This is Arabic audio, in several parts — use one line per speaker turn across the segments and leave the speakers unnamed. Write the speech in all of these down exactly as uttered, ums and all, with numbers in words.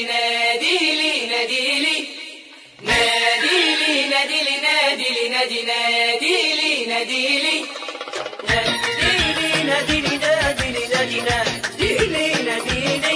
ناديلي ناديلي ناديلي ناديلي ناديلي نادي ناديلي ناديلي ناديلي ناديلي ناديلي نادي ناديلي ناديلي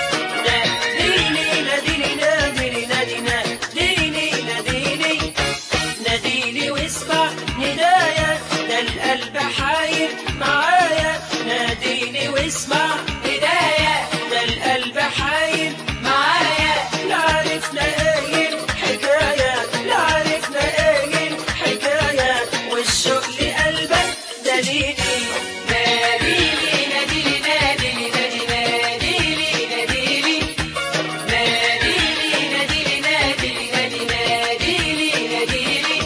ناديلي ناديلي ناديلي نادي ناديلي ناديلي ناديلي واسمع ندايا ده القلب حاير معايا ناديلي واسمع ندايا ده القلب حاير معايا لا عرفنا ايه الحكاية لا عرفنا ايه الحكاية والشوق لقلبك دليلي ناديلي ناديلي ناديلي نادي ناديلي ناديلي ناديلي ناديلي ناديلي نادي ناديلي ناديلي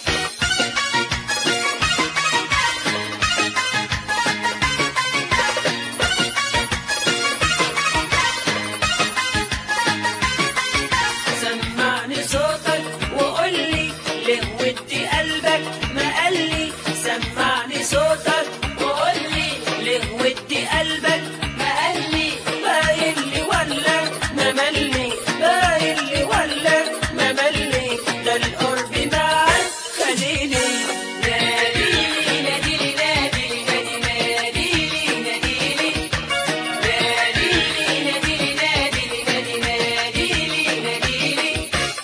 سمعني صوتك وقولي ليه ودي قلبك ما قالي سمعني صوتك وقولي ليه ودي قلبك ما قالي باين لي ولا ما ملي باين لي ولا ما ملي ده القرب معاك خليني ناديلي ناديلي ناديلي نادي ناديلي ناديلي ناديلي ناديلي ناديلي نادي ناديلي ناديلي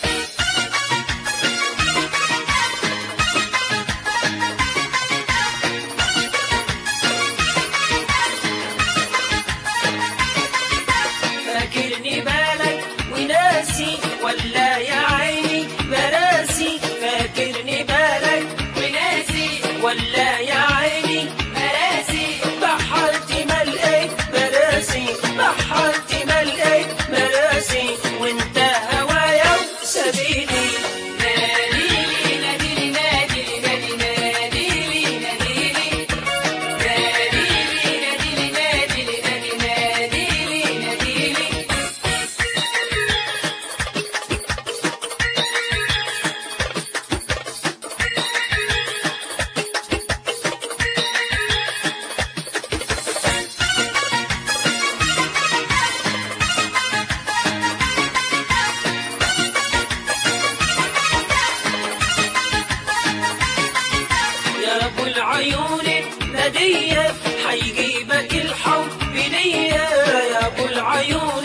فاكرني بالك وناسي ولا يا عيني مراسي فاكرني بالك وناسي ولا يا عيني مراسي بحرتي ملقيت مراسي بحرتي ملقيت مراسي وانت هوايا وسبيلي ناديلي ناديلي ناديلي نادي ناديلي ناديلي ناديلي ناديلي ناديلي نادي ناديلي ناديلي يا ابو العيون الندية حيجيبك الحب ليا يا ابو العيون